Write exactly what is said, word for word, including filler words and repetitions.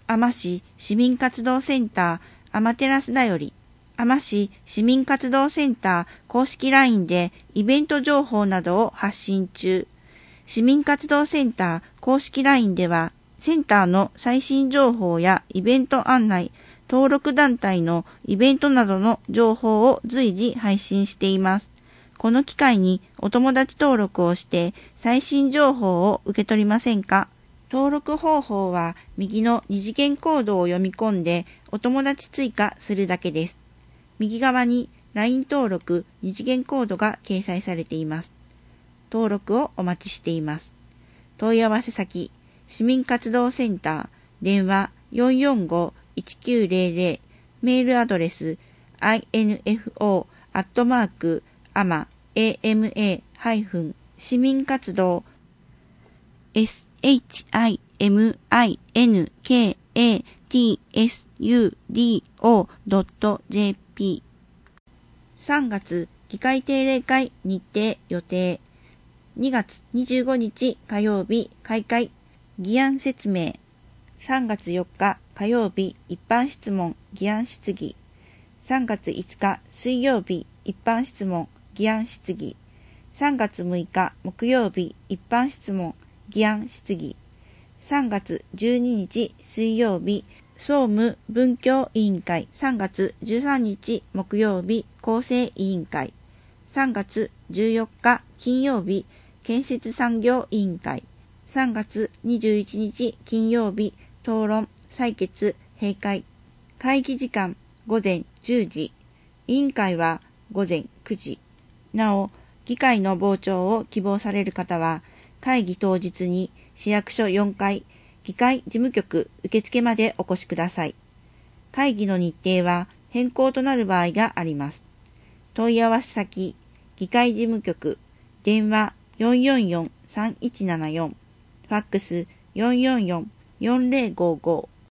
海士市民活動センターアマテラスだより、海士市民活動センター公式 ライン でイベント情報などを発信中。市民活動センター公式 ライン では、センターの最新情報やイベント案内、登録団体のイベントなどの情報を随時配信しています。この機会にお友達登録をして最新情報を受け取りませんか？登録方法は右の二次元コードを読み込んでお友達追加するだけです。右側に ライン 登録二次元コードが掲載されています。登録をお待ちしています。問い合わせ先、市民活動センター、電話 よんよんごいちきゅうゼロゼロ、メールアドレス アイエヌエフオー アットマーク アマ エーエムエー ハイフン 市民活動 エスエイチアイエムアイエヌケーエーティーエスユーディーオードットジェーピー さんがつ議会定例会日程予定。にがつにじゅうごにち火曜日開会議案説明。さんがつよっか火曜日一般質問議案質疑。さんがついつか水曜日一般質問議案質疑。さんがつむいか木曜日一般質問議案質疑。さんがつじゅうににち水曜日総務文教委員会。さんがつじゅうさんにち木曜日構成委員会。さんがつじゅうよっか金曜日建設産業委員会。さんがつにじゅういちにち金曜日討論採決閉会。会議時間ごぜんじゅうじ。委員会はごぜんくじ。なお、議会の傍聴を希望される方は、会議当日に市役所よんかい、議会事務局受付までお越しください。会議の日程は変更となる場合があります。問い合わせ先、議会事務局、電話よんよんよんさんいちななよん、ファックスよんよんよんよんぜろごご。